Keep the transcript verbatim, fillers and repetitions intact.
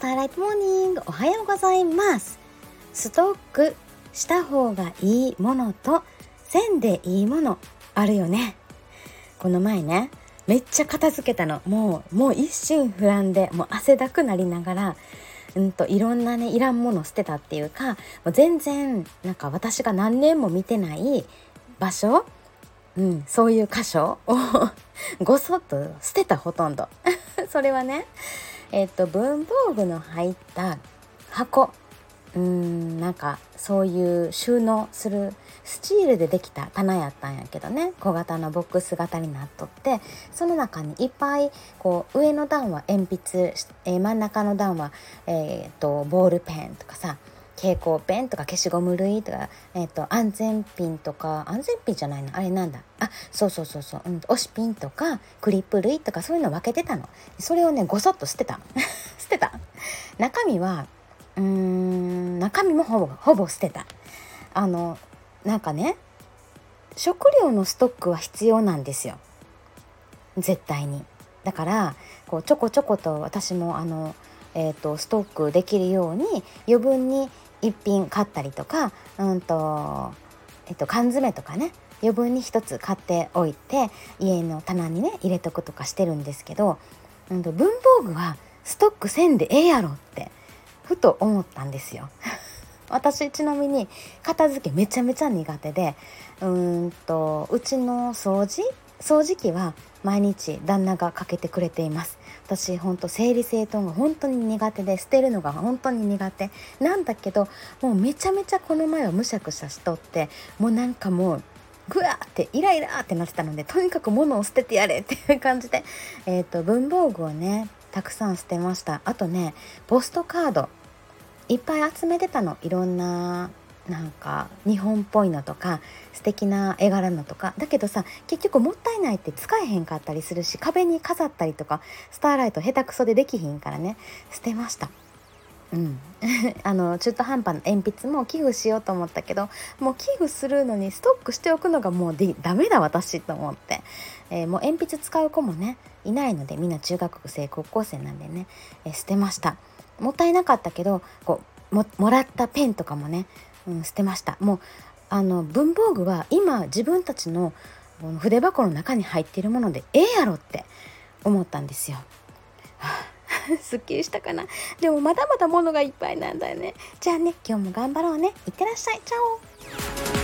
ターライトモーニング、おはようございます。ストックした方がいいものとせんでいいものあるよね。この前ね、めっちゃ片付けたの。もうもう一心不乱で、もう汗だくなりながらうんといろんなねいらんもの捨てたっていうか、もう全然なんか私が何年も見てない場所、うん、そういう箇所をごそっと捨てた。ほとんどそれはね、えっと文房具の入った箱、うーんなんかそういう収納するスチールでできた棚やったんやけどね、小型のボックス型になっとって、その中にいっぱいこう上の段は鉛筆、えー、真ん中の段は、えー、とボールペンとかさ、蛍光ペンとか消しゴム類とか、えー、と安全ピンとか、安全ピンじゃないのあれなんだ、あそうそうそうそう、うん、押しピンとかクリップ類とかそういうの分けてたの。それをねごそっと捨てた捨てた。中身はうーん中身もほぼほぼ捨てた。あのなんかね、食料のストックは必要なんですよ、絶対に。だからこうちょこちょこと私もあの、えー、とストックできるように余分に一品買ったりとか、うんと、えー、と缶詰とかね、余分に一つ買っておいて家の棚にね入れとくとかしてるんですけど、うんと文房具はストックせんでええやろってふと思ったんですよ私ちなみに片付けめちゃめちゃ苦手で、うーんとうちの掃除掃除機は毎日旦那がかけてくれています。私ほんと整理整頓が本当に苦手で、捨てるのが本当に苦手なんだけど、もうめちゃめちゃこの前はむしゃくしゃしとって、もうなんかもうぐわーってイライラーってなってたので、とにかく物を捨ててやれっていう感じで、えーと文房具をねたくさん捨てました。あとね、ポストカードいっぱい集めてたの。いろんななんか日本っぽいのとか素敵な絵柄のとかだけどさ、結局もったいないって使えへんかったりするし、壁に飾ったりとかスターライト下手くそでできひんからね、捨てました。うんあの中途半端な鉛筆も寄付しようと思ったけど、もう寄付するのにストックしておくのがもうでダメだ私と思って、えー、もう鉛筆使う子もねいないので、みんな中学生高校生なんでね、えー、捨てました。もったいなかったけど、こう も, もらったペンとかもね、うん、捨てました。もうあの文房具は今自分たちの筆箱の中に入っているものでええやろって思ったんですよ。すっきりしたかな。でもまだまだ物がいっぱいなんだよね。じゃあね、今日も頑張ろうね。いってらっしゃい。チャオ。